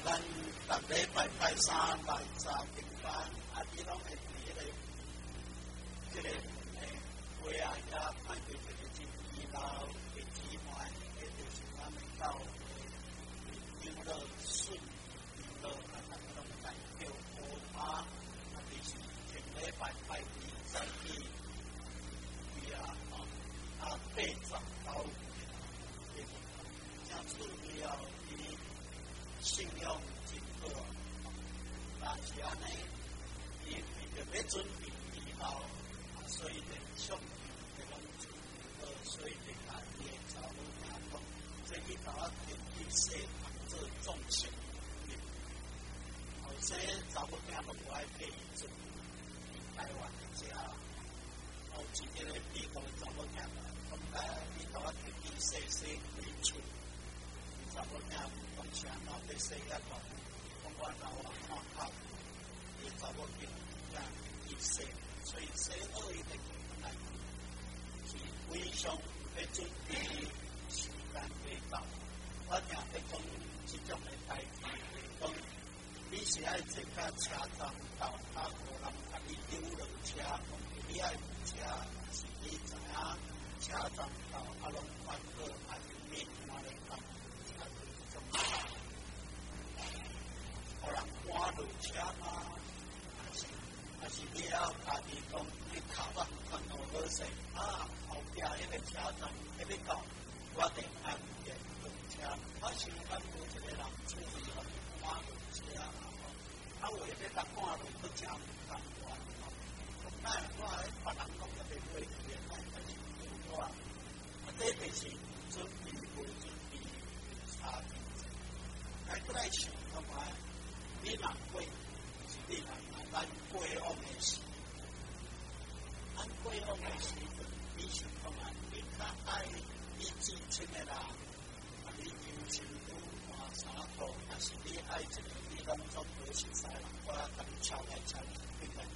咱逐礼拜拜三、拜三平板，伊拢会伫迄个会啊，也看到一个真热闹的姊妹，就是咱们教游乐顺游乐，拢在叫河马，就是前礼拜拜二再去八十九。主要伊信用真好，但是安尼，伊为着要准备以后，所以就上就讲准备，所以就甲伊个查某囝讲，这伊甲我提起细做重性，后生查某囝都无爱陪伊做，台湾的家，后一个美国的查某囝讲伊甲我提起细为厝。查某囝当时啊，要洗一个，讲我老啊看透，伊查某囝也伊洗，所以洗好伊就来，是非常要准备时间未到。我听要讲即种的代志，讲你是爱坐到车站到，无人甲你丢落车，你爱车，是你知影车站到，拢翻好，是你看咧讲。互人赶落车吗？还是你要家己讲，你脚仔看到好势后壁迄个车站，迄个到我定安的落车。我想讲有一个人注意赶落车为了甲赶落去真不甘愿。那我别人讲特别会点，但是我这就是准备不准备差别。来过来想干嘛？你若过是你人咱过往的事，咱过往的事，你想干嘛？你较爱你之前的人，你有钱有换衫裤，还是你爱一个你拢总无熟悉人，我甲你敲来敲去，对不对？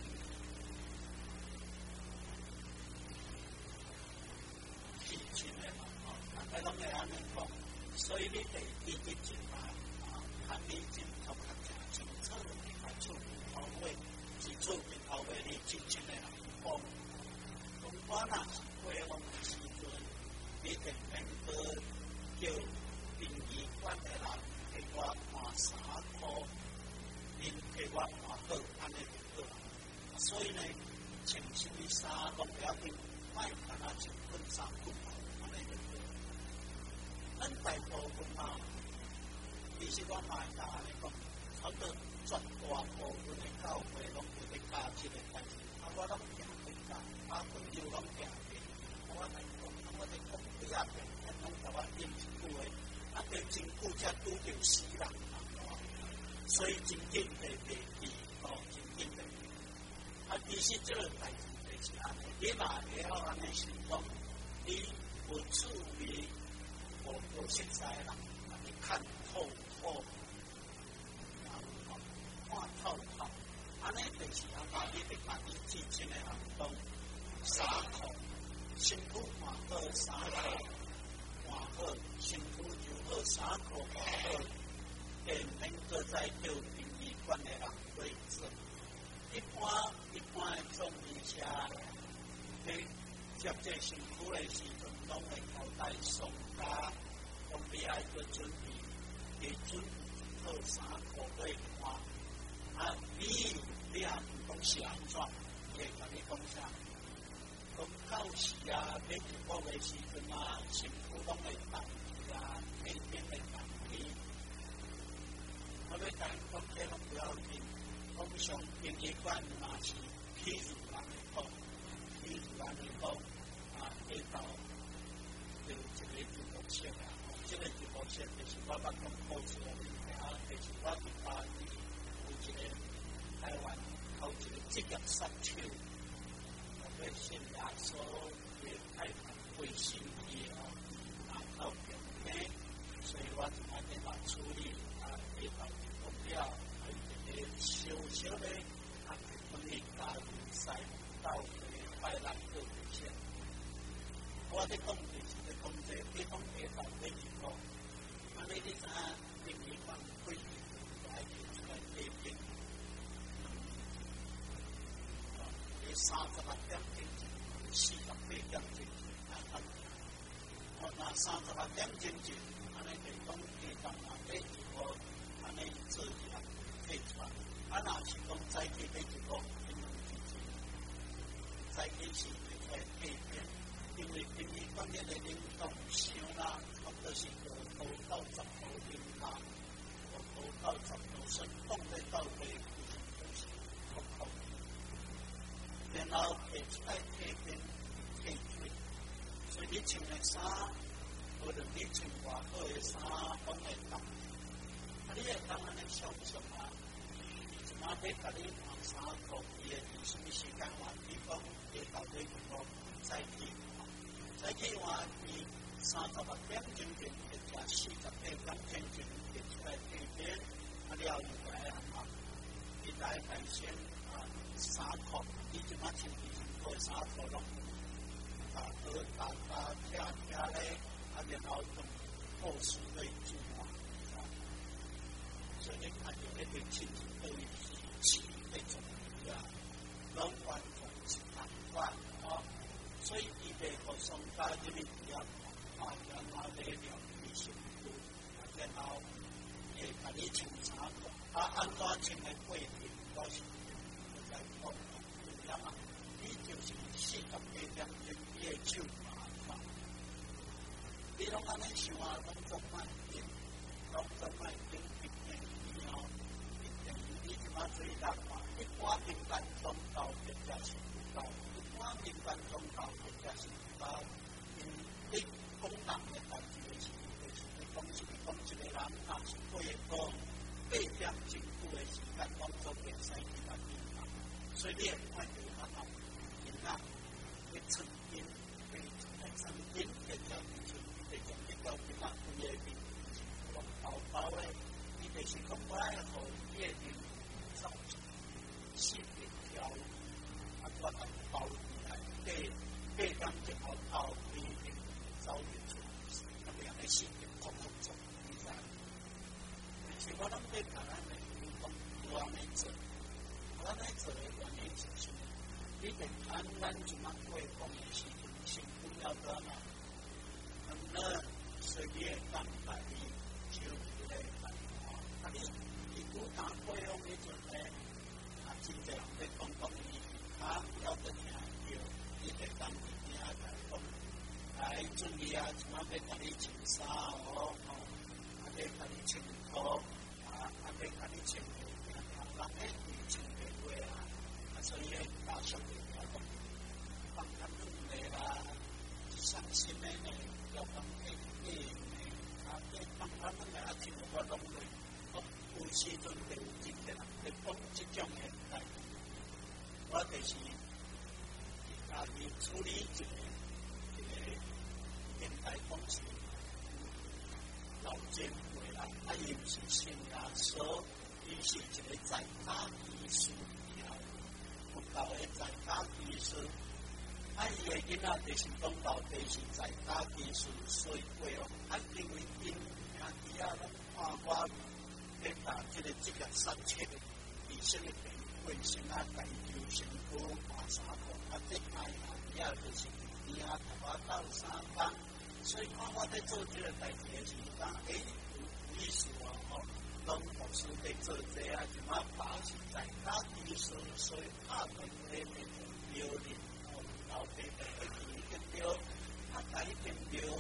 之前的人大家拢会安尼讲，所以你得一直进来。看你真头壳正清楚，你看厝头尾是厝边头尾，你真正的人讲，我若是过往的时阵，你定免去叫殡仪馆的人给我换衫裤，恁给我换好，安尼就好。所以呢，穿什么衫拢不要紧，莫干那穿本衫裤，安尼就好。咱大部分其实我嘛会甲安尼讲，差不多绝大部分的教会拢有咧教即个代志，我拢行去教，朋友拢行去，我来讲，我哋讲几啊遍，拢甲我应一句话，叫真久才拄着死人，所以真紧地地真紧地。其实这个代志就是安尼，你若会晓安尼想讲，你有趣味，无熟悉人，你看透。看透，安尼就是把你的家己之前的人讲，衫裤，身躯换好，衫裤换好，身躯就好，衫裤换好，便免搁再叫殡仪馆的人对做。一般的种医车，你接这身躯的时阵，拢会交代送家，讲你爱去准备。你准备好衫裤对换，你也唔讲是安怎，伊会甲你讲啥？讲到时要入国的时阵身躯拢会动去天边会动去。我要甲伊讲，这拢不要紧。通常殡仪馆嘛是譬如安尼讲，去到就一个就目前这个就目前就是我捌讲好处的物件，就是我伫巴黎有一个台湾靠一个职业杀手，我要信耶稣的台湾卫生医靠病病，所以我就来电话处理去到目标，还有一个小小的婚礼家庭赛到拜六个月前，我在讲就是在讲这地方地方的情况。你知影殡仪馆贵， 36点钟48点钟来发行。那36点钟就安尼就讲加当啊，这一个安尼做起来配出来。若是讲早起这一个，因为早起是会配片，因为平时讲这个冷冻箱啦，或者是5度到10度零下，5度到10度升放在到底都是空空。然后配出来配片配水，所以你穿的衫，无论你穿外好的衫，拢会冻。你会当安尼想想啊？今仔日甲你换衫裤，伊会伫什么时间换？比如讲，会到底个早起换，早起换伊36点钟就会食48点钟就出来配片，了后就来安嘛？伊来先衫裤，你即摆穿以前个衫裤拢打咧，然后用厚实的煮嘛。所以你看到那边亲戚都有起那种拢完全是相反啊，所以伊袂互相加入去了然后来了你辛苦，然后会甲你穿衫裤，安怎穿的过程，我是在讲有影啊，你就是48点钟你的手麻，你拢安尼想啊，拢做慢点，拢做慢点。你即摆做人嘛，一般平凡中到或者是不到，一般平凡中到或者是不到，你讲人的代志是，你讲一个人，若是过8点钟久的时间，拢做袂使去来平凡，所以你会看到咱囡仔会出现会生病，会叫会讲你到囡仔规个面拢包的，伊就是讲我爱互伊的面。4条，我包起来，8点钟后2点早点出，那么样的4点空做，你知道？而且我拢对咱的运动有安尼做，安尼做的原因就是，你得看咱即马过讲的时阵，身体要怎啊？随便当大的就来办啊，你不当过用的阵呢？真正在讲伊，要得听着，伊会当听来讲，来注意啊！即马要甲你穿衫哦，要甲你穿裤，要甲你穿裤，人诶伊穿袂过啊，所以会加上会讲，放较软诶啦，伤心诶呢，要放硬诶呢，放较软诶听我拢会，有时阵就有真个人会讲即种诶。我就是家己处理一个现代方式，老前辈啦，伊毋是新加坡，伊是一个在家医师，有够的在家医师，伊的囡仔就是讲到底是在家医师，所以过因为因兄弟拢看我咧打即个职业三切的医生的病。卫生啊，介绍身躯换衫裤，这也就是你头发到3班，所以看我在做这个代志的时候，有意思哦，拢老师在做这啊，就嘛把是在家医师，所以拍平咧那种标准，老爸爸会一定标，一定标，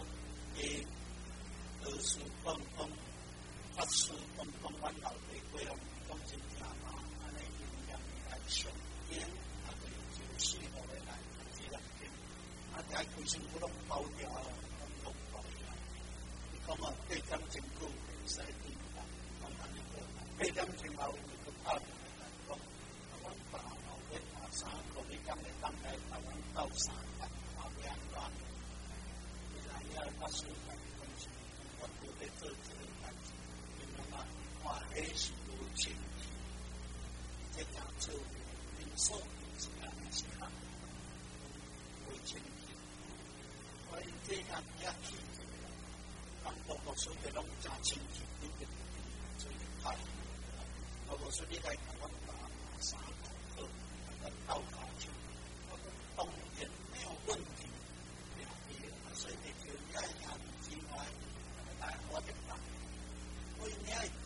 儿孙公公、法师公公，阮老爸过拢讲真正嘛。上天就是我的来这两天，在规身躯拢包掉，拢包掉。你讲8点钟久会使顶啦，讲安尼个8点钟后就拍平来讲，阮爸老爸换衫裤，你讲会当来台湾到3班，袂安怎？未来也发生在东西，我都在做这个代志，因为嘛，看迄是有前提，这样做。所以是安尼是啊，为前提，我这样也去，当我所以拢真清楚，你个所以太，我说你来台湾打衫裤，到家去，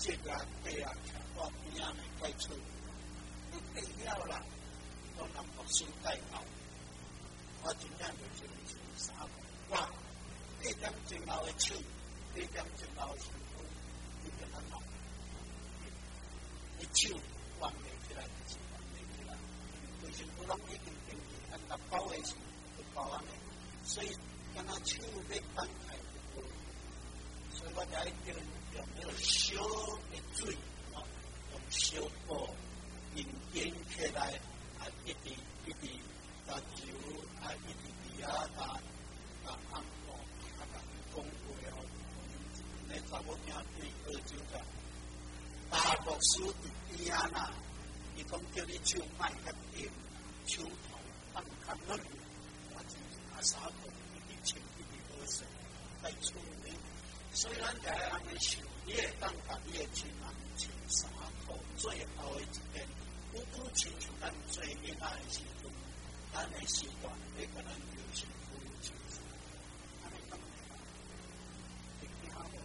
这个地啊，我边仔的怪处，你地了啦，都能够收带到。我真正就是啥？我这点钟头的手，这点钟头的身躯，你给他弄，你手弯袂起来，就是弯袂起来。为什么拢已经定义按照包的时就包安尼？所以敢若手要放开就好。所以我就爱叫用那个烧的水，用烧锅引点起来，一直加油，一直打安火，讲话哦。那查某囝对喝酒的，大牧师伫边仔啦，伊讲叫你手莫较硬，手头放较软，我真阿三个一直穿一直喝水，在厝里。虽然在安尼想，你会当把你的亲人穿衫裤，最后的一天，拄亲像咱做囡仔的时阵，咱的习惯会甲咱流行夫穿衫，安尼当然，会惊无？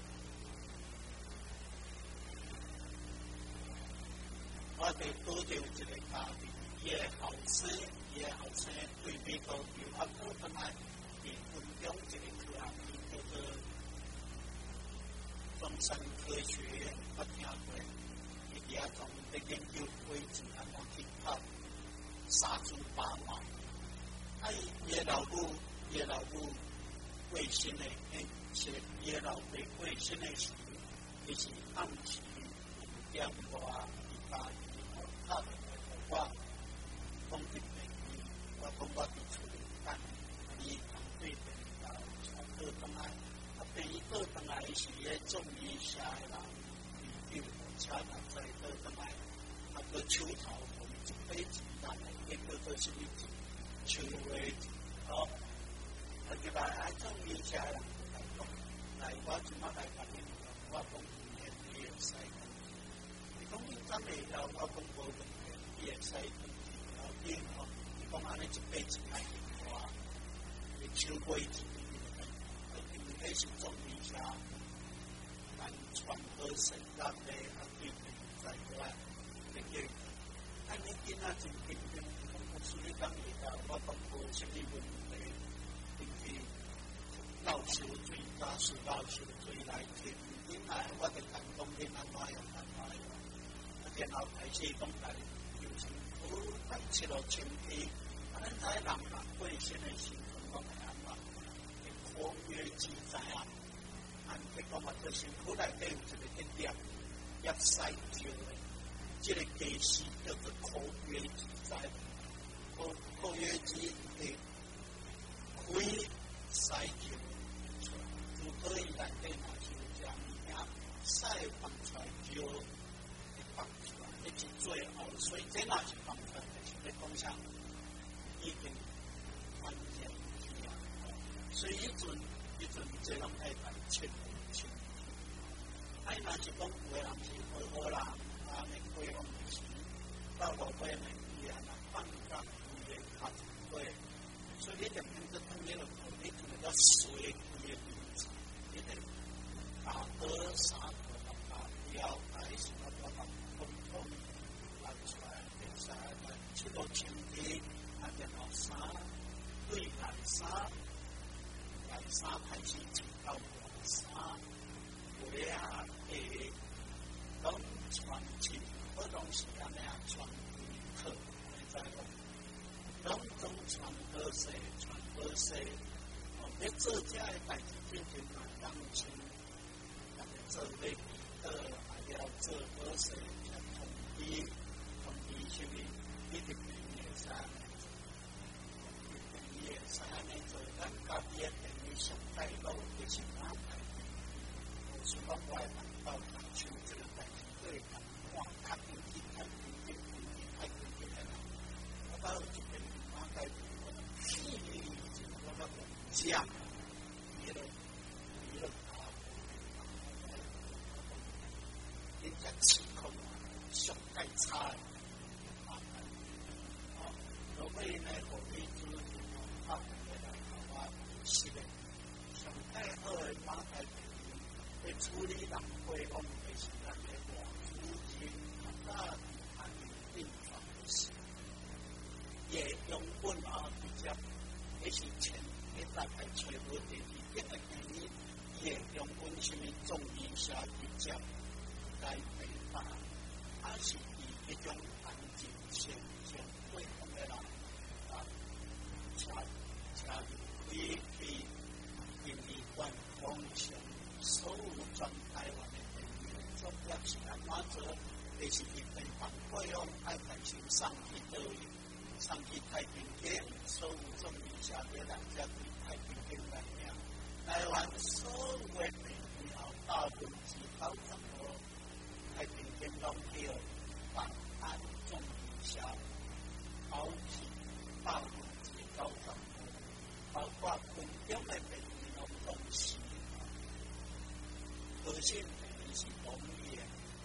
我哋保证一个家庭，伊的后生对美国留学过返来，伫分中一个科学叫做中山科学院，我听过，伊伫遐专门在研究灰质安怎去拍杀猪拔毛。伊的老母过身的，伊的老爸过身的时，伊是暗时5点多伊家拍电话互我，讲一遍，我讲我伫厝里等，伊同对面倒带倒来，等伊倒转来是迄种医社的人，伊叫车来再倒转来，个手头同一杯子来，一个都是一种手尾哦，就来种医社人来讲，来我怎么来讲呢？我讲你会使讲，你讲你怎会了？我讲无问题，你会使讲，然后你吼，你讲安尼一辈子来花，你手尾子。迄是种医社，咱传好成咱的对面在过来，对叫，安尼囡仔真平平，讲我处理讲伊个，我讲无啥物问题，就是老烧水，加水老烧水来听，囡仔我就讲讲囡仔哪样哪样，然后开始讲来，就是好来切落清气，咱在人嘛过身的时阵讲来安怎？科学记载啊，按这个嘛，就是苦内底有一个一点叶西椒的，这个技师叫做科学记载，科学记的开西椒出来，如果伊内底嘛是有这物件，西放出来椒会放出来，那是最好，所以这若是放出来，就是咧讲啥，已经完全去啊。所以迄阵这人爱来切切，若是讲有的人是好人，你过往时到落尾呢，伊也若放假，伊会较对，所以你就变做讲你落头，你就要随伊的名字，你得打个三个了解什么叫做通通拿出来，变啥来切到清气，然后啥对蓝啥。衫开始穿到黄衫，鞋啊鞋，拢穿起，好拢是安尼啊穿规套，你知无？拢总穿好势，穿好势，要做遮个代志，变成嘛人穿，但是做要记得，还要做好势，通知什么？你得平会使安尼做，平会使安尼做，咱家己的。上大路就是安排，我是讲我人到大树这个代志，对人看较紧去，太紧的啦。我到这边马街，我屁我到讲，娱乐人家气候上太差了，如果呢，我可以做他们的话，是的。太好的马太平，你处理人规方就是咱的外夫人大汉病床的事，也用本比较，也是前一大概吹过的一个原因，也用本什么重力下比较来北大，还是以一种安静现象规方的人加入规矩。因为官方向收入全台湾的人民作业是安怎做？就是一份反馈用爱反省上去倒位，上去太平间，收入总以下的人家对太平间来讲，台湾所有的人要大部分是90%，太平间拢叫反安总以下，保持大部分是90%，包括群众的人。东西，核心等于是农业，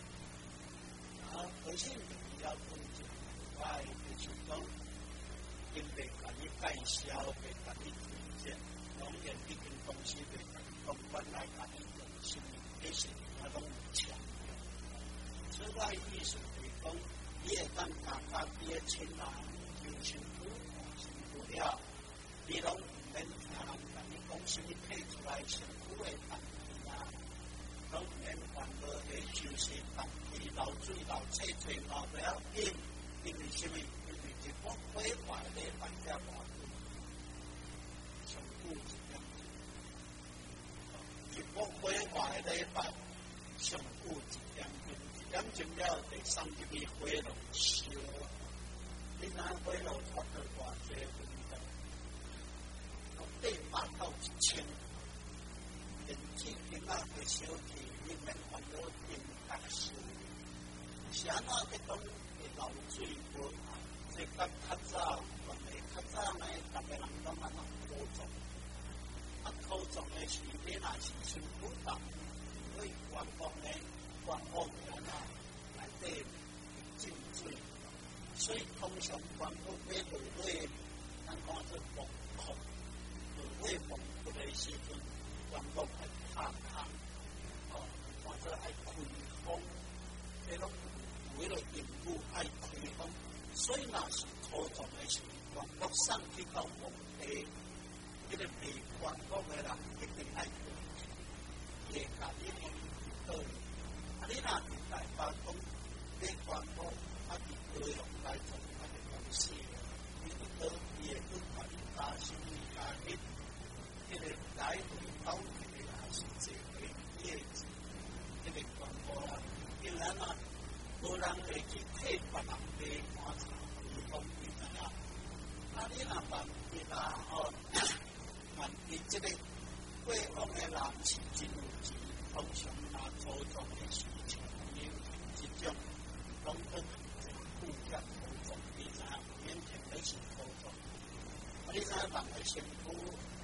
核心等于要分解外就是讲，因为甲你介绍，袂甲你推荐，农业毕竟东西袂甲你讲，本来甲你用心，这些它拢有强调。此外，意思是讲，你会当大家毕业亲人就辛苦，辛苦了，你拢唔免听人。是你配出来辛苦的问题啊，拢免烦恼的就是问题，流水流切切流不要紧，因为什么？因为一个毁坏的万家万户，上古是这样子，一个毁坏的万上古是这样子，这样子了第三级的火炉烧，你那火炉发到偌济分钟？8到1000，电器平啊的小体里面很多电大师，是安怎去讲的流水无啊？这较早，原来较早呢，大家人讲安怎土种，土种的是你若是辛苦重，因为官方呢，官方人内底进水，所以通常官方买落来，咱讲做崩空。为防不的时阵，全部爱拍空，或者爱开风，这种为了应付爱开风，所以那是土种的时候，全部上去到皇帝，这个被官方的人一定爱开，也甲你们道理。你那是大法公，你官方是各用来做的东西，你的也不管大心理压力。这个来回到这个还是这个业绩，这个广播啦，竟然啊，无人会去替别人买花茶，是方便的啦。你若办其他万一这个过往的人是真有钱，通常初中的需求有这种，拢都物价高涨，你知影？免钱的是高涨，你知影人的辛苦？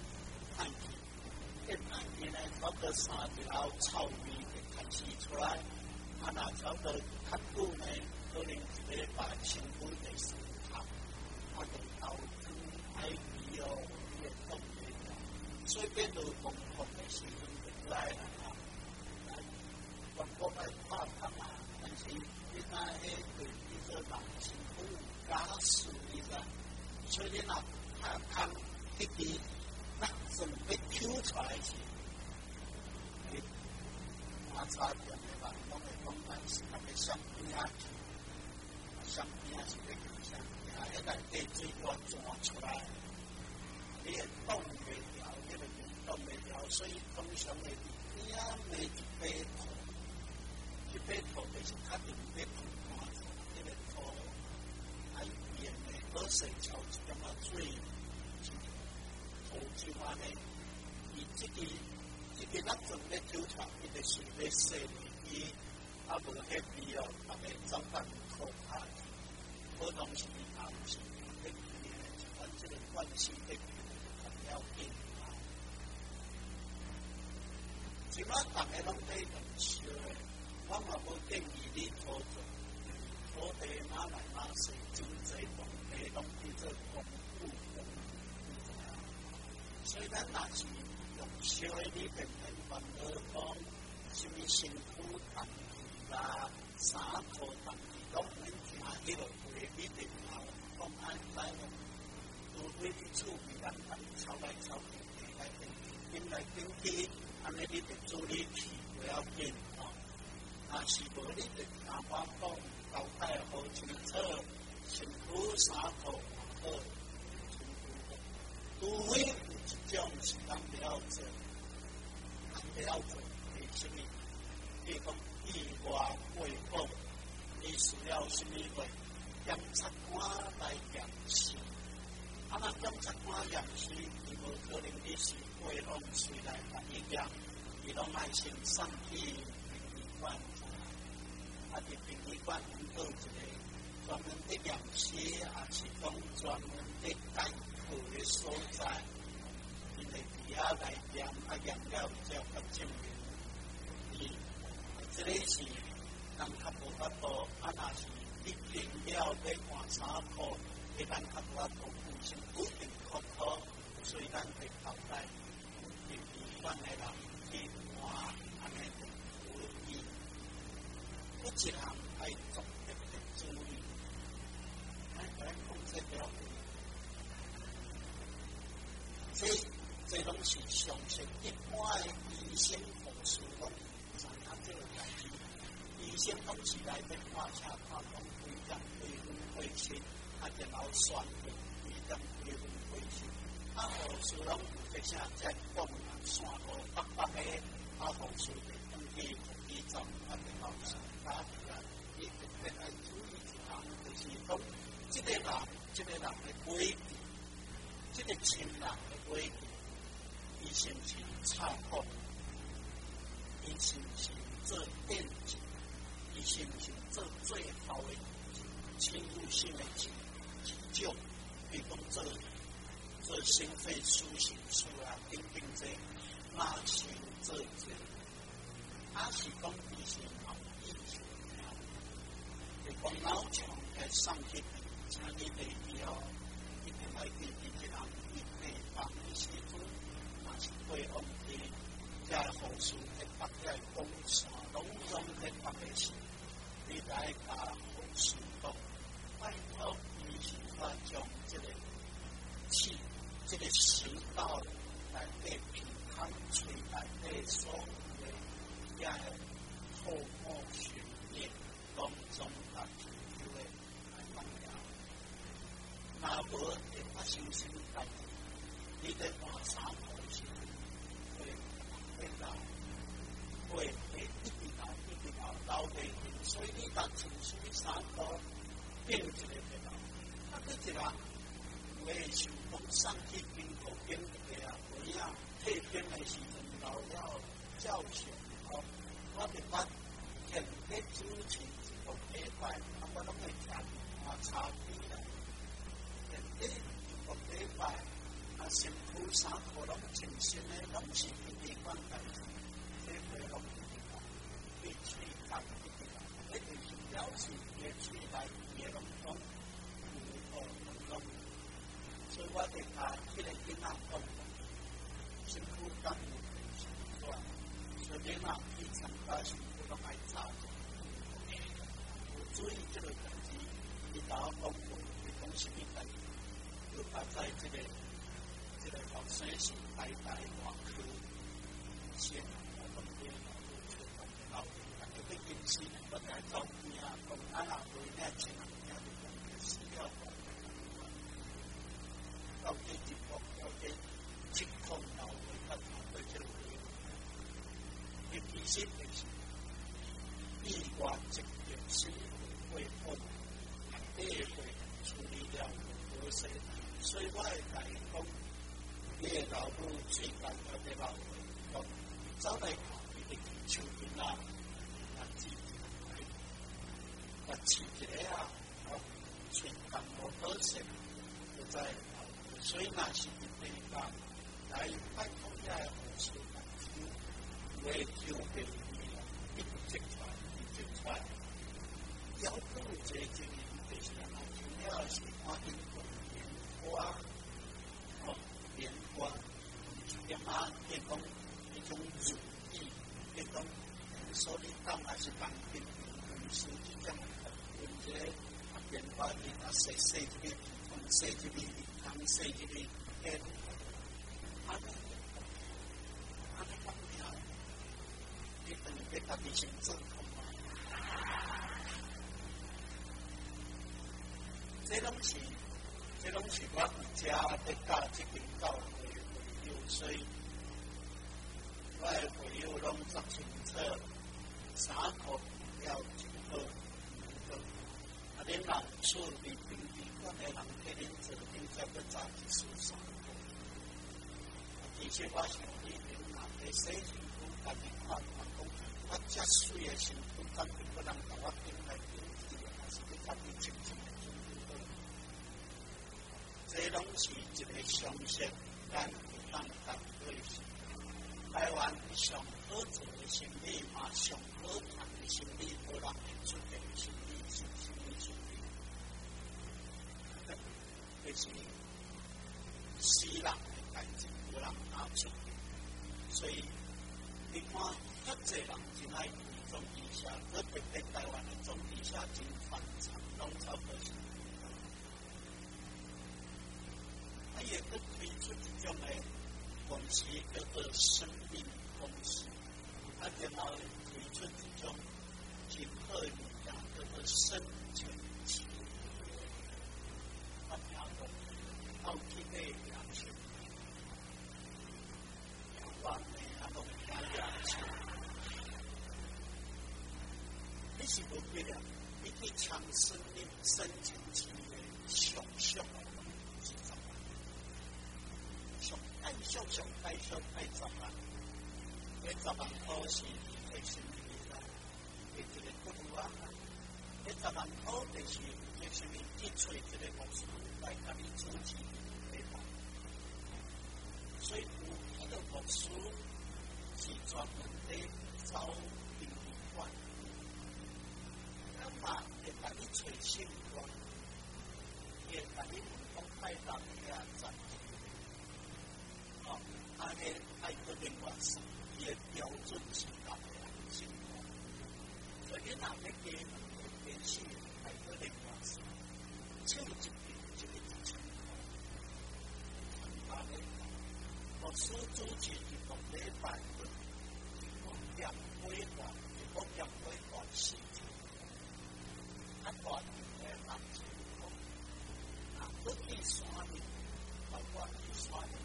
一两年呢，差不多3条草莓就开始出来，那差不多较久呢，可能一礼拜辛苦第4趟，就投资海味哦，也动的，所以变到公共的时阵就来了啊，全国来拍空啊，但是你那对这个人辛苦加速的噻，所以那拍空一滴。那准备抽出来是，差点的吧，我们讲的是那个橡皮啊，橡皮啊是那个橡皮啊，那个被水管钻出来，你也动不了，那个动不了，所以通常的你啊每一杯土，一杯土就是它定要土干，那个土还有盐的，喝水潮是咁啊水。就话呢，伊这个咱准备抽出，伊就是要洗伊，无迄味哦，走到口下去，好东西不是迄款这个关系的很要紧啊。即摆大家拢在动烧的，我嘛无建议你土地拿来拿去，真侪土地拢去做公务。所以咱若是用烧的，你偏偏烦恼讲， 什么辛苦淡季啦、衫裤淡季，拢免听迄个话，你得后讲安来咯。除非你厝边人吵来吵去，变来变去，安尼你得注意去，不要紧哦。若是无你得甲我讲，交代好清楚，辛苦衫裤好。除非有一种是咱不要做，不要做是什么？比如讲意外未果，你需要什么话？检察官来验尸。啊，那检察官验尸，伊无可能你是会拢随来甲伊验，伊拢爱先送去殡仪馆。啊，伫殡仪馆有一个专门的验尸，也是讲专门的解剖的所在。因为伫遐来验，啊验了才有法证明。伊这个是人较无法度，啊，若是你验了要换衫裤，你人较无法度本身固定靠靠，所以咱会交代殡仪馆的人去换，安尼就可以。不一项爱做特别注意，咱来讲这条。这拢是常识，一般的医生护士拢知影这个代志。医生拢是来在看车看讲几点几分回去，啊然后选定几点几分回去。啊护士拢有这些在讲啊，线路北北的，啊护士就登记护士站，啊然后上打出来，伊特别来注意一项，就是讲这个人的规矩，这个亲人的规矩。伊是不是插播？伊是不是做电子？伊是不是做最好的侵入性的急救？比如讲做心肺苏醒术啊，等等这，那是做这，还是讲伊是脑溢血？你讲脑墙在上去，请你得以后一定来给你这样一倍帮你协助。会往的家护士喺北嘅公司，拢总喺北嘅事，你来甲护士讲，拜托你是发将这个气，这个食道来对平康吹来对所有的家唾沫血液当中来就会来放掉，那无会发生什么代志？你得换衫裤时。会一直流袂停，所以你当穿什么衫裤，变一个对啦。啊，佮一个有诶想讲上去经过变一个啊，有影退兵诶时阵流了照相哦，我就捌现咧主持一个礼拜，啊，我拢会听啊差别啦。现咧一个礼拜，啊，身躯衫裤拢全新诶，拢是殡仪馆代志。必须看一定是表示也取来也拢讲拢，所以我哋睇迄个囡仔讲，辛苦干有习惯，所以囡仔去参加辛苦拢爱查，有注意这个代志，你打讲过，你讲什么代志，就摆在这个学生是代外科先。因此，我在当边啊，同阿拉会咧前两日就讲需要到底地方到底情况到位，他对这个其实就是意外这件事会碰，也会处理了合适，所以我会甲伊讲，你的老母最重要的老母，讲走来看伊的手边啊。啊，起一个啊，吹淡薄好势，就在，所以若是伫地方来拜托遐个护士来救，为救病人，一直接出来，一直出来。要做这经验，就是啊，主要是看因个莲花，哦，莲花，就点啊，迄种乳液，迄种当还是当兵公司这种有一个变化的啊，细细一个，从细一个，从细一个，安尼讲了，你等于家己先做好嘛。这拢是我伫遮在教这间教会会友，所以我的会友拢足清楚，三课要真好，啊，恁人厝里平时阮的人替恁做，恁才要早一次三课。而且我想你们若在洗身躯，家己看讲，我遮水的身躯，敢有个人甲我顶来顶去，还是要家己清清的准备好。这拢是一个常识，咱会当学会是。台湾上好做的心理嘛，上好谈的心理，无人会出的心理是心理。就是死人的代志，无人拿出的。所以你看，遐济人真爱去总理下，特别在台湾的总理下真反常，拢差不多是。他也都推出一种的公司叫做生命公司，啊，然后推出一种真好的物件叫做生前契约。我听过，到去个良心，台湾的啊，拢听良心。你是无必要，你去抢生命生前契约，上上的是怎么？上太10万，这10万块是在心里啦，一个不如啊，这10万块就是在什么？去找一个牧师来甲你主持礼拜，所以有迄个牧师是专门在找殡仪馆，那么会甲你找信官，会甲你讲派到遐站。安尼爱个另外是伊的标准是达的情况，所以咱要给联系爱个另外是，就一个情况。牧师主持一个礼拜的，一个点规划事情，啊，大的人情况，啊，不去山里，包括去山里。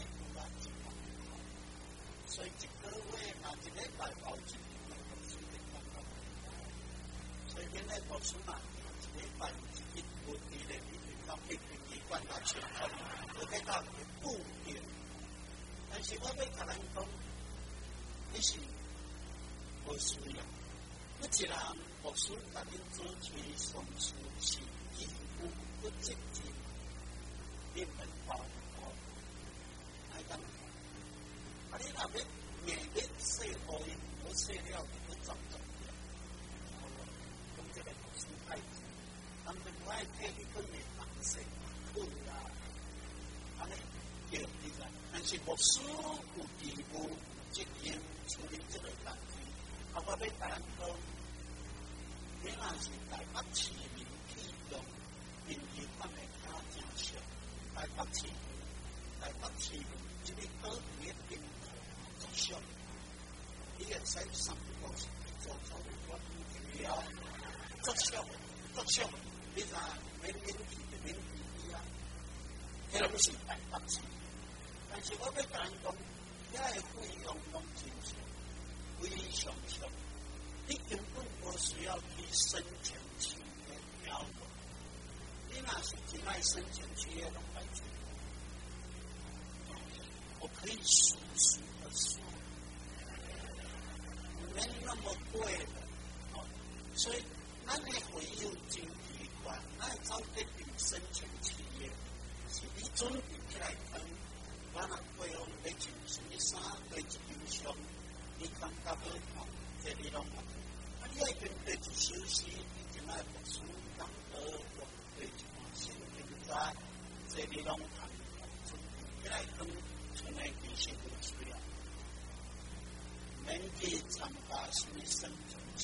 所以一个月嘛，一礼拜报一个牧师的工作，所以现在牧师嘛，一礼拜一固定的，一直到去殡仪馆来全看，我给他固定。但是我要甲人讲，你是无需要，不一人牧师甲恁主持丧事是义务不积极，你们包括，来讲。啊！你若要每日说互因，无说了就不怎重要。讲这个牧师太子，他们我爱替你分的人说，好啦，安尼叫你啦。但是牧师有义务责任处理这个代志。啊，我要甲人讲，你若是台北市民启用殡仪馆的卡真少，台北市民这个个别病。少，你也使上过做的我需要作少，你看免治啊，迄拢是台北市，但是我要甲人讲，遐个费用拢真少，非常少，你根本无需要去申请契约条款，你若是真爱申请契约拢来做，我可以数的说。没那么贵的，所以咱的会友真奇怪，咱走决定申请契约，是你准备起来等，咱若费用要请什么衫，对一张相，你感觉好看，这你拢冇。啊，你爱跟对一休息，你就爱读书，讲学用对一段新经济，这你拢通准备起来等，存来其实无需要。免去参加什么生存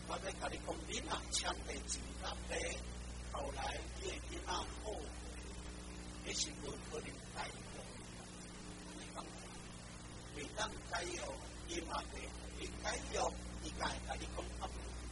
我要甲你讲，你若抢地钱甲买，后来你会囡仔后悔，那是无可能改过。你讲，未当改哦，伊嘛袂会改哦，伊敢会甲你讲啊？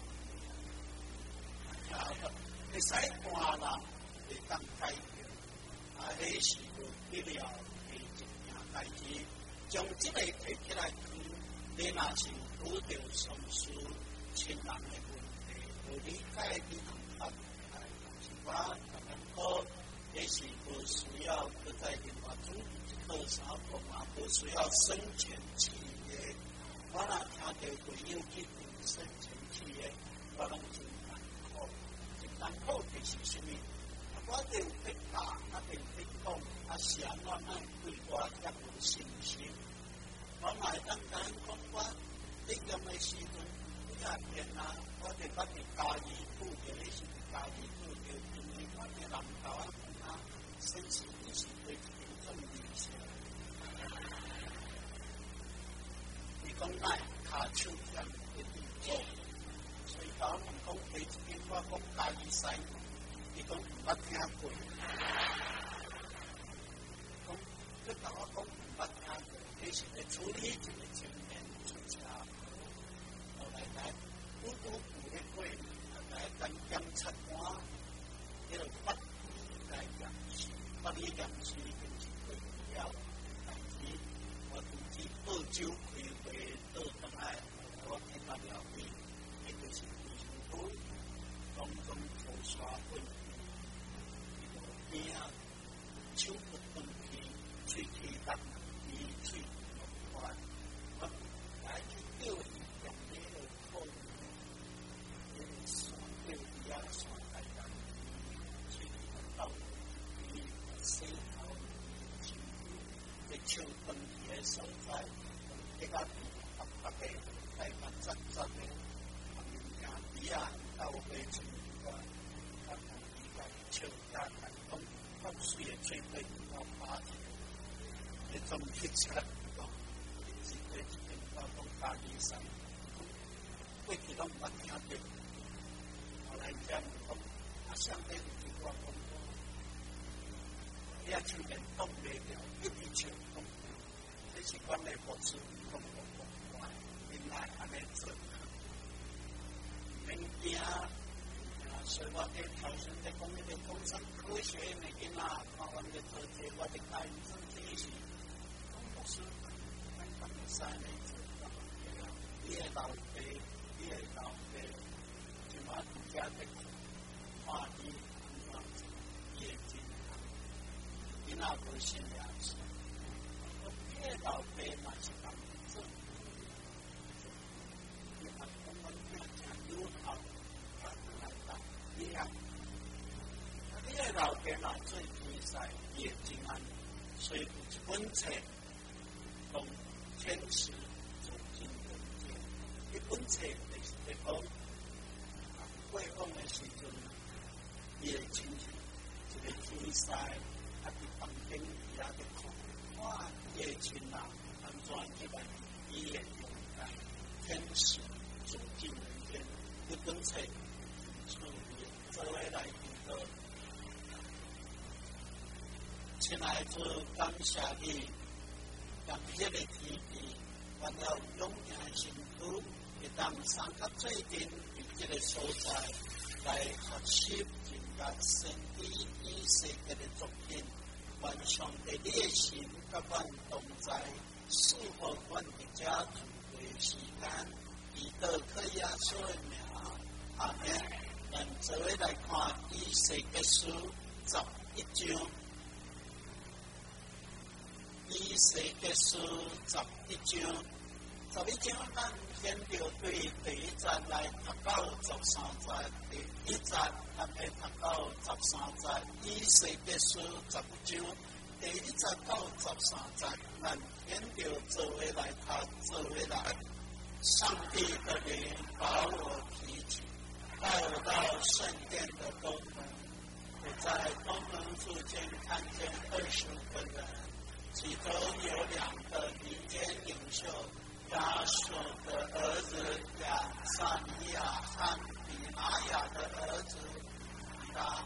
会使换人会当改过，迄是有必要的一件代志。将这个提起来看，你若是遇到上述亲人的问题，有理解你能发是我感觉也是不需要搁在另外组织课啥个嘛，不需要生前契约。我若听到朋友去订生前契约，我拢真难过。真难过就是什么？我就有得教，就有得讲，是安怎样对我遐有信心。我嘛会当甲因讲，我毕业的时阵，几啊年啊，我就捌伫家己厝着，迄时家己厝着，因为我伫人头啊，先是伊是对一种正理性。伊讲咱骹手踮一定做，所以甲我问讲，第一遍我讲家己使，伊讲毋捌听过。讲，你甲我讲毋捌听过。这是在处理这个层面出差，后来补的会，来跟检察官，迄个法医来验尸，法医验尸就是最重要的代志。我自己澳洲开会倒转来，我听到了解，那就是医生部当中投刷问题，边啊手不问题，喙齿打。手问题的所在，这个大家来看真的，民间比啊到尾处个，他们应该手加感动，放水的最对到八点，这种提起来讲，是对一点到讲大医生，过去拢捌听到，后来讲讲，相对情况讲讲，也出现动不了，一直唱。这是关内博士讲讲，原来安尼做，免惊。所以我伫头先在讲迄个工商科学的囡仔，看阮咧做这，我就甲因做这是讲博士，咱讲的三类做，你的老爸，你的老爸，就把自家的话题也进，囡仔无信仰是。老爸嘛是讲做，你看我们讲友好，讲来讲一样。你个老爸嘛最比赛也平安，所以有一本册讲天使走进人间，一本册就是在讲过往的时阵，伊的亲戚一个比赛，啊伫房间伊也在看。哇，叶青啊，安怎去来医院用来天使走进人间？一本册出面作为来一个，亲爱的感谢你，让这个天地，还要永远幸福，会当上到最顶伫这个所在来学习人家身体与世界的作品。愿上帝你的心甲阮同在，赐福阮伫遮住的时间，祈祷可以说的名，阿门。咱做伙来看以西结书11章，以西结书11章，11章咱先着对第一节来读到13节，第一节咱来读到13节，以西结书11章。第一节到13节，咱先着做伙来读，做伙来。上帝的灵把我提起，带我到圣殿的东门，我在东门附近看见25个人，其中有2个民间领袖，亚索的儿子亚撒尼亚和比拿雅的儿子比拉。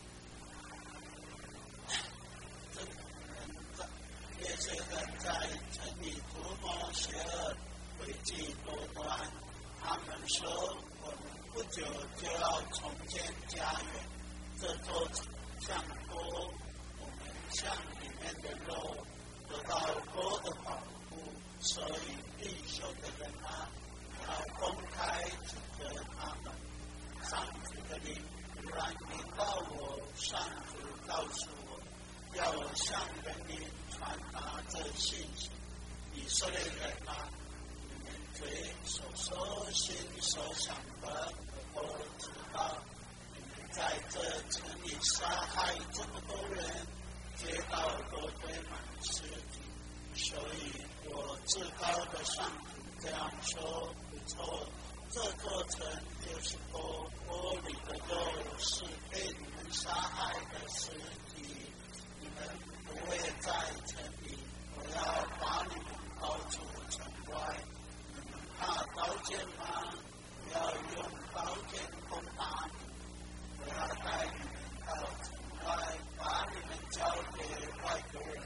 这些人在城里图谋邪恶，诡计多端。他们说：“我们不久就要重建家园，这座城像多，我们像里面的肉得到多的保护，所以弟兄的人啊，要公开指责他们。”上主的灵突然临到我，上主告诉我，要我向人民传达这信息。以色列人啊，你们嘴所说、心所想的，我都知道。你们在这城里杀害这么多人，街道都堆满尸体，所以我至高的上主这样说：不错，这座城就是锅里的肉，是被你们杀害的尸体。你们不会在城里，我要把你们抛出城外。你们怕刀剑吗？不要用刀剑攻打你们。我要带你们到城外，把你们交给外国人。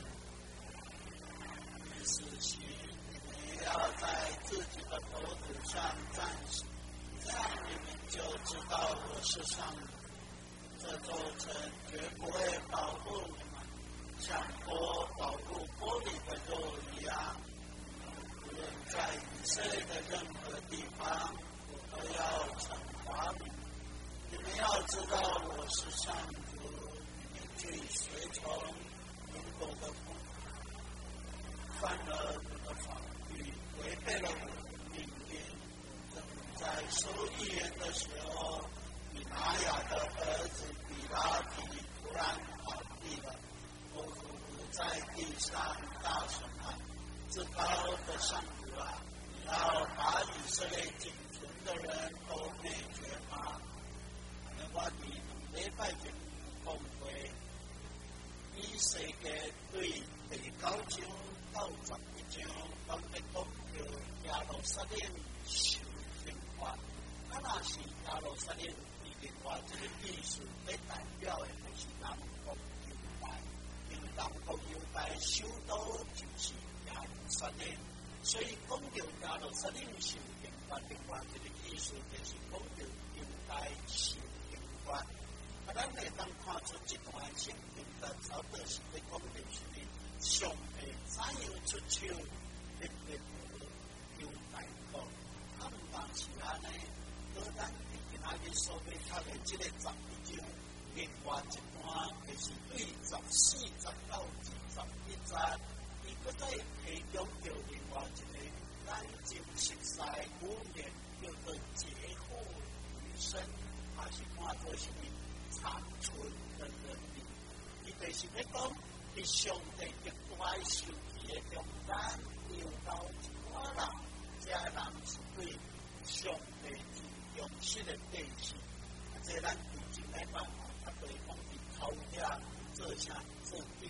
第四期，你们也要在自己的头顶上站起，这样你们就知道我是上主。这座城绝不会保护你们，像锅保护锅里的肉一样。无论在以色列的任何地方，我都要惩罚你们。你们要知道我是上主，你们去随从邻国的风俗，犯了我的法律，违背了我的命令。在收预言的时候，比拿雅的儿子比拉提突然倒地了，匍匐在地上大声喊：“至高的上主啊，你要把以色列仅存的人都灭绝吗？”我哋同禮拜日講會，以世界對第9章到11章講嘅講叫耶路撒冷受刑罰。那是耶路撒冷受刑罰，這個意思咧代表嘅就是南國猶大，因為南國猶大首都就是耶路撒冷，所以講到耶路撒冷受刑罰嘅話，這個意思就是講到猶大受。咱會當看出這段聖經的早段是咧講的是上帝怎樣出手嚟猶大國，他唔單是安尼，咱今仔日所要讀的這個11章，另外一段就是對14、10到21節，伊閣再提供到另外一個咱真熟悉語言叫做劫後餘生。還是看做什麼長存的人民，伊就是咧講，伫上帝極大受氣的中間，有到一寡人，這人是對上帝最忠實的對象。這咱最近來辦法，他對講伫頭家做啥做對。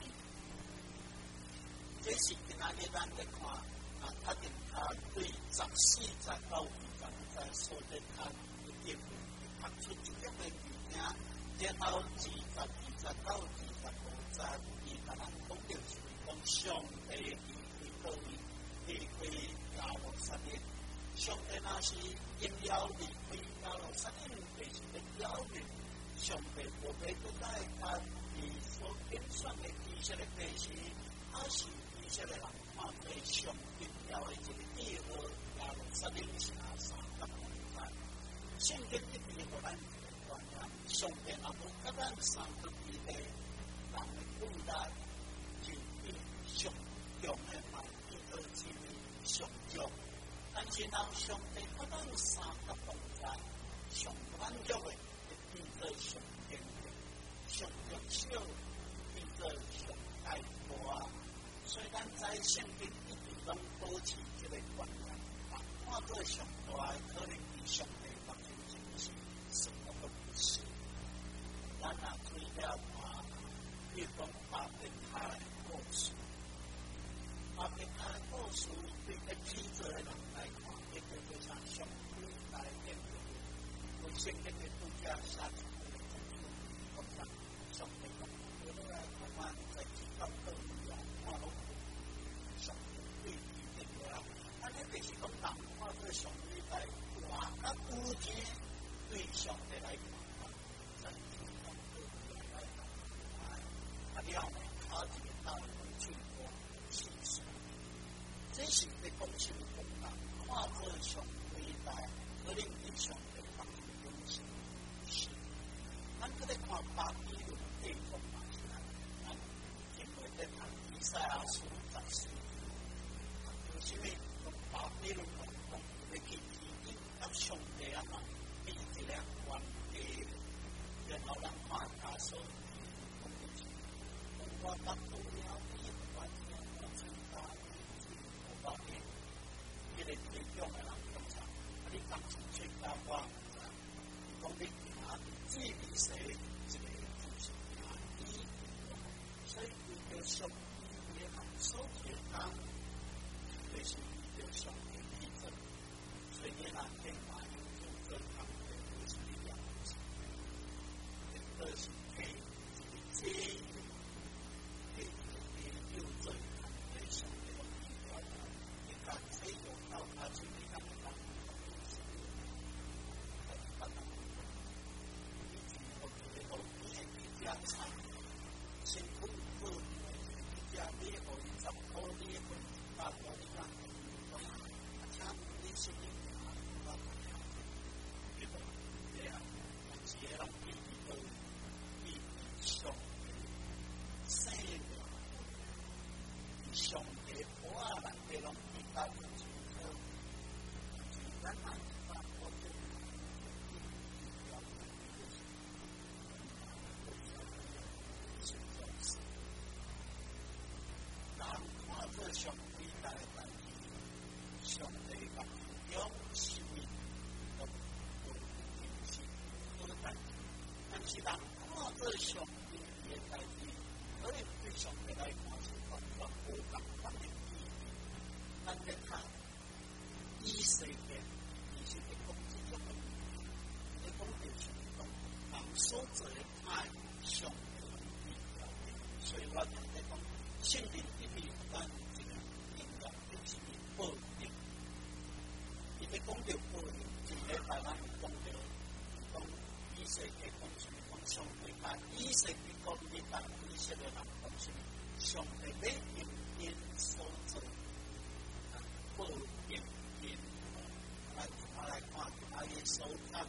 這是今仔日咱來看，他定他對14、10到20節所在他一定。讀出這樣的語言，然後20到25節，伊甲咱講到是講上帝離開到離開耶路撒冷，上帝若是應要離開耶路撒冷，就是咧要命，上帝無必要再把伊所揀選的以色列地區，還是以色列人看做上重要的一個地方，耶路撒冷是3個部分。聖經一邊互咱觀念，上帝也無甲咱3個地方人的古代就比上重的嘛，伊個是上重，但是當上帝甲咱3個部分上滿足的，就變做上堅定，上弱小，變做上大大。所以咱在聖經一邊攏保持這個觀念，看做上大可能比上帝什麼都不是，咱若推了看，比如講巴別塔的故事，巴別塔的故事對個記者的人來看，一個非常上帝來見的， 圣经的度假沙场的主主工作，上帝讲，我都来台湾在基督教里啊，看到上帝对伊的话，安尼就是讲人看到上帝在话甲有钱对上帝来讲，在基督教里来讲，啊了呢，他这个道理去过事实，这是在讲什么讲啊？看到上帝在可能对上帝。咱搁咧看巴比伦帝国嘛是安，因为咧看以赛亚书14，有啥物用巴比伦王讲要去提议甲上帝啊嘛，变一个皇帝，然后人看他所讲的是，我达到了你完全我最大的我发现，迄个推广的人讲啥，啊你当初去甲我，讲你。至于谁这个就是他第一，所以有上帝也好，收钱他就是有上帝的证，所以那天马上就这他们的就是这样子，这是可以这个接可以有这他们的上帝的目标的，你看谁有到他去你看他。辛苦做一家你可以10块，你可以8块，你看，请你是你啊，对不？对啊，这个人必须都必上生活，上帝活啊，人哋拢必须要做好，咱嘛把我做。上帝带来的上帝把用生命都有是都带，但是人看这上帝的代志，可能对上帝来讲是完全无共款的意义。咱来看以色列，以色列讲这种的，你讲就是讲人所做的爱上帝的目标，所以我就在讲圣灵里面咱。就是报应，伊咧讲到报应，就咧台湾讲到讲以色列讲什么讲上帝把以色列讲你把以色列人讲什么上帝要应验所做，报应验，咱来看他的所看，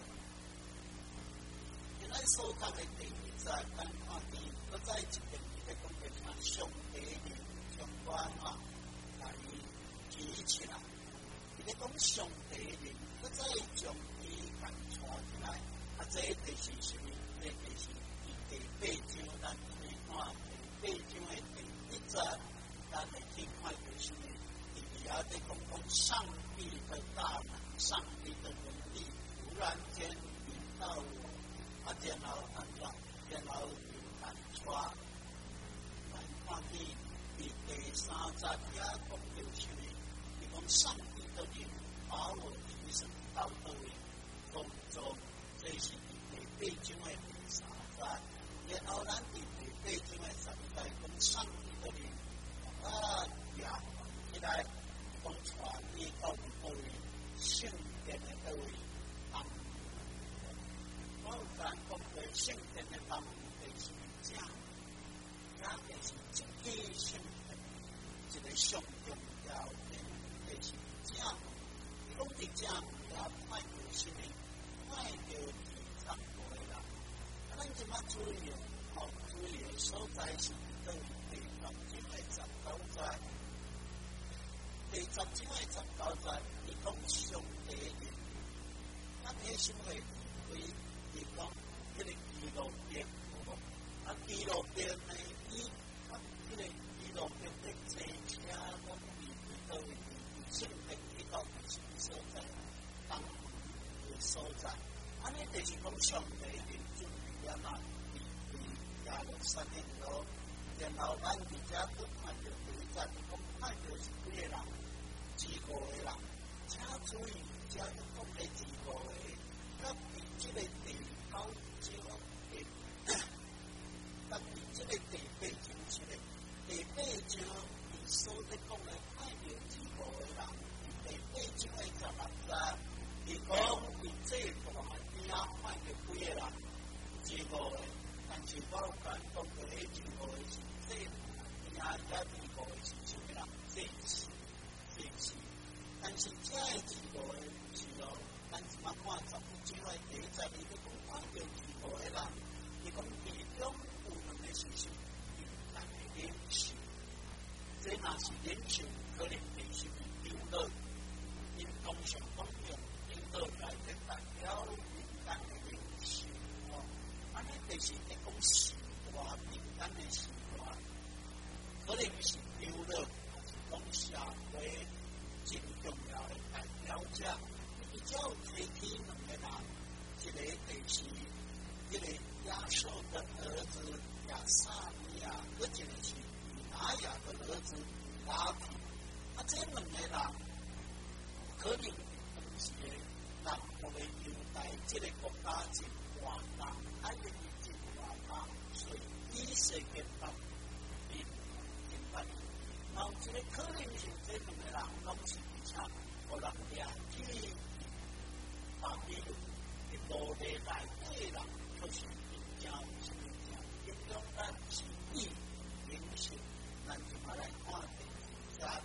咱所看的第一在咱看第不在一边，伊咧讲到看上帝的相关啊。提起来，伊咧讲上帝灵，佢再将伊共带起来，这就是什么？这就是第8章，咱去看第8章的第1节，咱来去看就是什么？伊也在讲上帝的大能，上帝的能力，突然间临到我，然后然后有人抓，咱看第3节也讲到什么？上帝的灵把我提升到各位工作，这是第8章的第3节。然后咱第8章的3节讲上帝的灵也起来讲传递到各位圣殿的各位当。我有讲对圣殿的当就是这样，也就是一个圣殿，一个上重要的。是这样，讲的这样也卖到什么？卖到第3回啦。咱即马注意哦，注意的所在是到第10章的19节。第10章的19节，伊讲上帝的，咱迄什么？伊讲迄个基路伯，啊基路伯呢？伊啊迄个基路伯的坐车讲伊到。圣灵去到第什么所在？当的所在，安尼就是讲上帝灵准备了嘛，第23年咯。然后咱伫遮不看到第一节，讲看到是几个人，15个人，请注意，遮讲的15个，甲第这个地高少的，但是这个地背景是咧，地背景伊所在讲的爱着自无的人，地背景的十六节，伊讲伊这大边啊爱着几个人，自无的，但是我有讲讲过迄自无的是这边啊遮自无的是什么人？这是。但是这个自无的是咯，但是我看十五章的第一节，伊咧讲爱着自无的人，伊讲其中有两个事情，有咱的领袖，这若是领袖，可能被什么丢了，因通常讲用丢了来去代表民间的领袖哦，安尼就是咧讲时代民间的时代，可能是丢了，还是讲社会。真重要的代表者，比较提起两个人，一个就是一个亚瑟的儿子亚撒利亚，而一个是以拿雅的儿子以拉比。这两个人可能同时让我们犹太这个国家真完蛋，还有真完蛋，所以以色列人明白。然后这个可能性，这两个人拢是比较互人掠去法律的道理内底人，就是比较是比较应用咱是意影响，咱就来看第二章。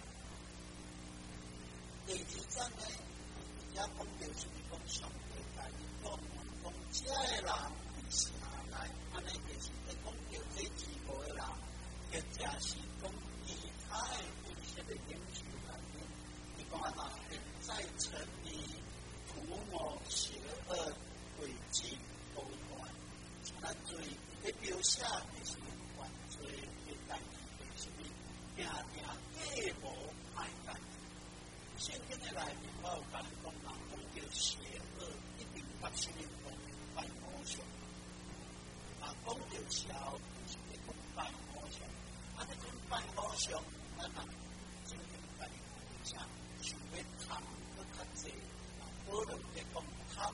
第二章呢，也讲到是讲上帝来讲这个人是下来，安尼就是在讲到这几个人，或者是讲。他有些的领袖里面，你讲啊，现在沉迷涂抹邪恶诡计勾端，那最你表下的是犯罪的代志的是定计谋歹干。圣经的内面我有讲人讲到邪恶一定发生的反魔术，讲到桥就是讲反魔术，这种反魔术。咱人真正在影响，想要贪搁较济，可能在讲贪，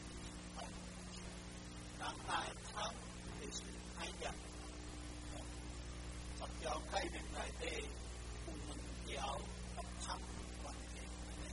人爱贪就是爱养。十条概念内底有两条跟贪有关系，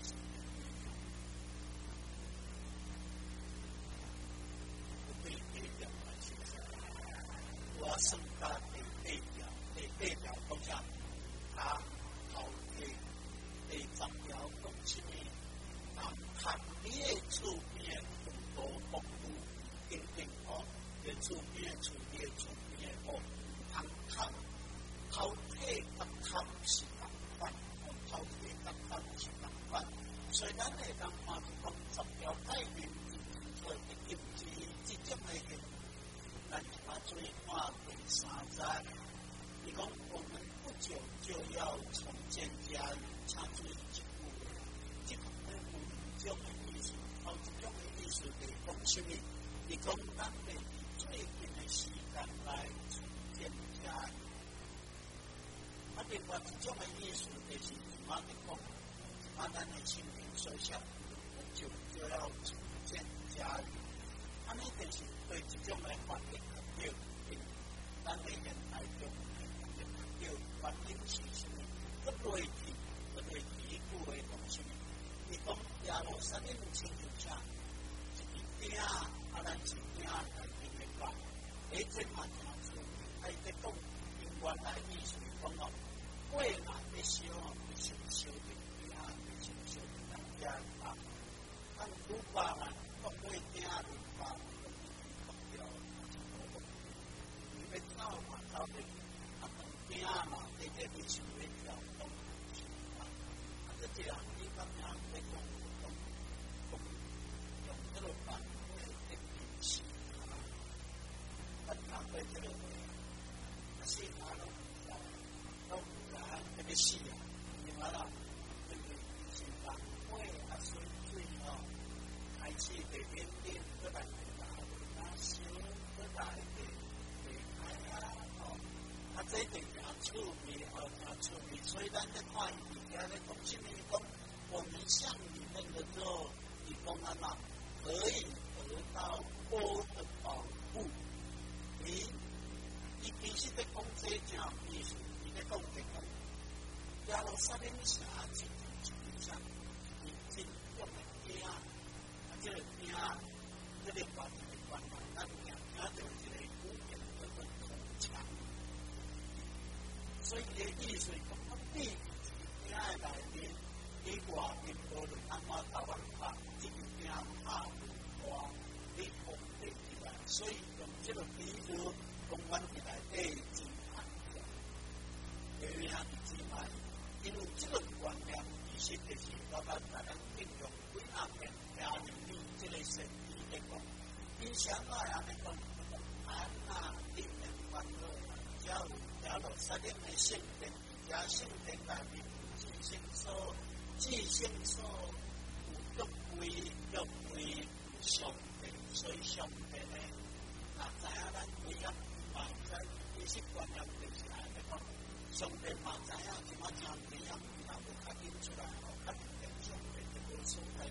对第一条来说，我算到第八条讲啥？他头家第10条讲什么？含你的厝边很多风雨，定定哦，你厝边厝边厝边哦，通贪头家甲贪是同款，头家甲贪是同款。所以咱会当看讲10条概念，做一定是这种的行，咱注意看第3章，伊讲我们。不久就要重建家园，插注意这部分，这个有这种的意思，这种的意思是讲什么？你讲咱得以最近的时间来重建家园。另外这种的意思就是怎么讲？咱的青年所想，不久就要重建家园。安尼就是对这种的环境很有咱的人来讲。有环境是什么？个对题不会讲什么？你讲耶路撒冷清楚下，一点咱一点来听明白。这嘛真出名，在讲原来意思讲哦，过难的烧是烧的，是烧的人家啊。咱古巴啊，讲过点明白，讲掉，你要走嘛走的。听嘛，这个历史的调动，这样你刚刚在讲用这个反馈的历史咱讲对这个是哪种？都然这个是啊，你看到这个是反馈啊，所以哦，开始的点点都来那些都来这点处理处理，所以咱在看底下的东西，你讲我们像里面的时候，你讲啊嘛，可以得到所以伊个意思讲，你惊诶内面，你外面无论安怎打扮法，你一定怕花，你红得起来。所以用这个比喻，讲阮伫内底真安全。因为兄弟姊妹，因为这个观念，其实就是我咱大家应用几暗面家庭里这个神意来讲。以前我也来讲，安那一年欢乐，假如3点的圣殿，加圣殿内面自性所有约归上帝，所以上帝呢，知影咱每样嘛，在意识观念就是安尼讲，上帝嘛知影怎么讲每样，那有较紧出来，较紧上帝就无所谓。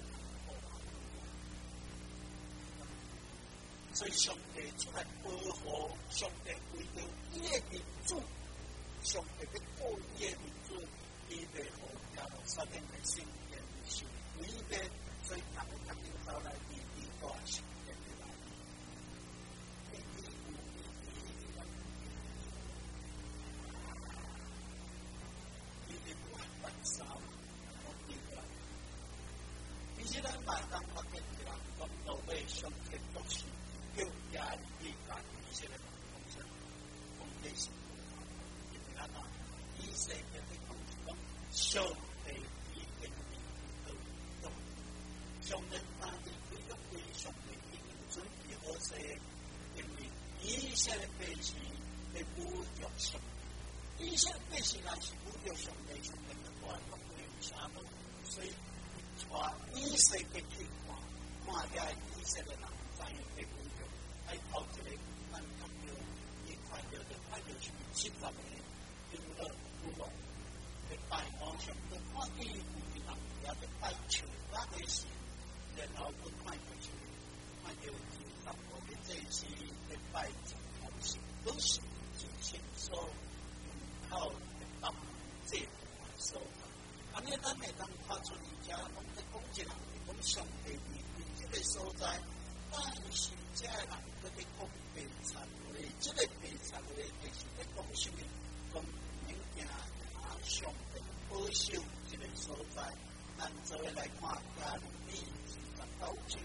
所以上帝出来保护，上帝为着伊个民主，上帝要保护伊个民主，伊袂互加入3点的圣殿是唯一的，所以他们肯定招来第一段圣殿的来临。伊的不按本烧，第一段。以前咱买当发现一人讲到尾上天作事。叫家己家己些个东西，讲这是因为咱以色列的讲是讲上帝已经都上帝哪里会用对上帝已经准备好些，因为以色列百姓的侮辱上帝，以色列百姓若是侮辱上帝，上帝就管不了啥物，所以带以色列去看，看下以色列人知影。